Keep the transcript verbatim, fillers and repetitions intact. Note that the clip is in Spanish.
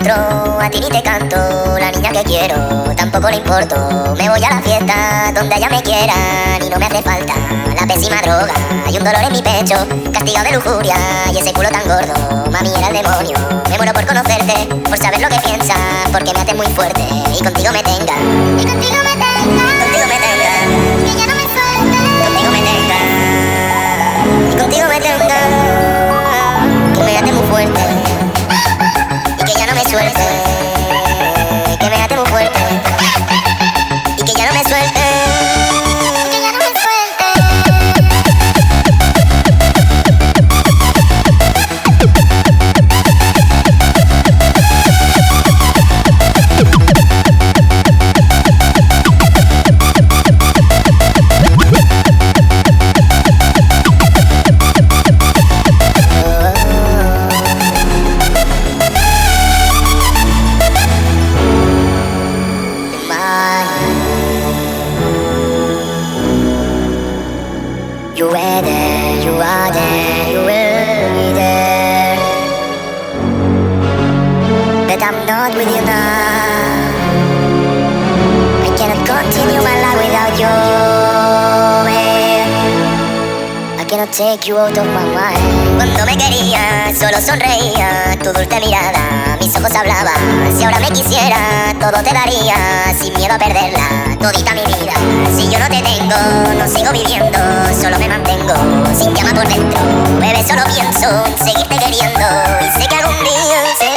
otro, a ti ni te canto. La niña que quiero, tampoco le importo. Me voy a la fiesta, donde ella me quieran. Y no me hace falta la pésima droga. Hay un dolor en mi pecho, castigado de lujuria. Y ese culo tan gordo, mami, era el demonio. Me muero por conocerte, por saber lo que piensas. Porque me haces muy fuerte, y contigo me tenga. Y contigo me tenga, Contigo me tenga, que ya no me suelte. contigo me tenga. Y contigo me tenga, que me hace muy fuerte. Y que ya no me suelte, que me hace muy fuerte. Y que ya no me suelte. Que ya no me suelte. You were there, you are there, you will be there. But I'm not with you now. I cannot continue my life without you, babe. I cannot take you out of my mind. Cuando me querías, solo sonreía tu dulce mirada, mis ojos hablaban. Si ahora me quisiera, todo te daría, sin miedo a perderla, todita mi vida. Si yo no te tengo, no sigo viviendo, solo me mantengo sin llama por dentro. Bebé, solo pienso en seguirte queriendo y sé que algún día